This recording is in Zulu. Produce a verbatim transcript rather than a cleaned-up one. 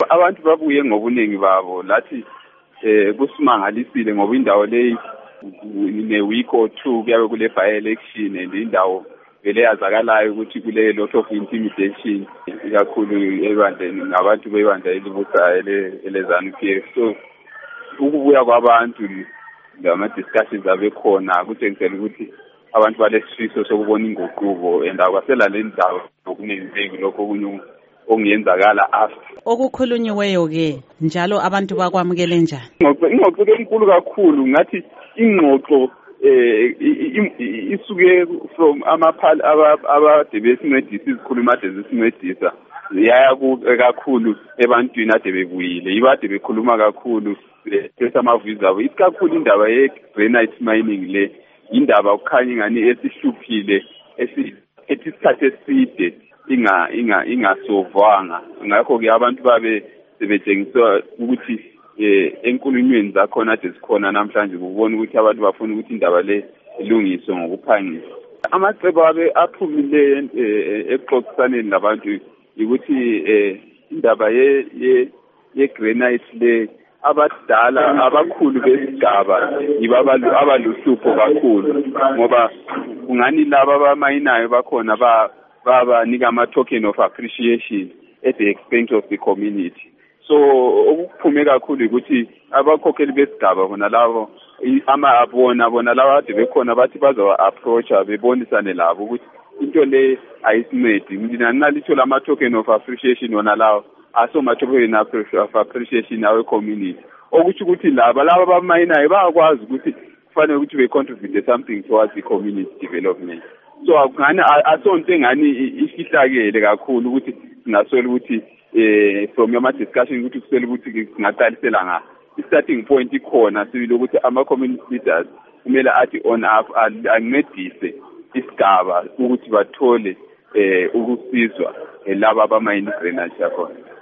abantu babuye ngobuningi babo lathi eh kusimangalisile ngoba indawo le ne week or two kuyabe kule by election and indawo vele yazakalayo ukuthi kule lot of intimidation kakhulu ebandleni ngabantu bebandla elibusayo elezanu P F. So ukubuya kwabantu lama discussions abekhona kutshengisela ukuthi abantu balesifiso sokubona inguquko and akwasela le ndawo okuningi lokho okunye ongiyenzakala after okukhulunyiweyo ke njalo abantu bakwamukele njani. Ingxoxo enkulu kakhulu ngathi ingxoxo eh isuke from amaphal abade besincedisa izikhuluma ade zisincedisa yaya kakhulu ebantwini ade bebuyile ibade bekhuluma kakhulu lesamaviza abo isikakhulu indaba ye granite mining le indaba ukukhanya ngani esihluphile esisikhathi eside inga inga ingasovwanga ngakho ke abantu babe sebetshengiswa ukuthi eh enkulunyweni zakhona ade sikhona namhlanje ukubona ukuthi abantu bafuna ukuthi indaba le ilungiswe ngokuphangisa. Amacebo abe aphumile exoxisaneni labantu ukuthi eh indaba ye ye granite le abadala abakhulu besigaba yibabalu abaluhlupho kakhulu ngoba ungani laba abamayinayo bakhona ba babanika ama token of appreciation at the expense of the community. So okuphume kakhulu ukuthi abakhokheli besigaba bona labo ama abona bona laba ade bekhona bathi bazawa approacha bebonisane labo ukuthi into le ayisincedi mina nalitho lama token of appreciation wona lawo aso ma token of appreciation awe community okuthi ukuthi laba laba abamayinayo bayakwazi ukuthi kufanele ukuthi be contribute something towards the community development. So akungani asonto ngani isihlakele kakhulu ukuthi singasola ukuthi eh from your discussion ukuthi kusele ukuthi singaqalisela nga starting point ikhona sibile ukuthi ama community leaders kumele athi on up ancedise isigaba ukuthi bathole eh ukusizwa laba abamayini drainage yakhona.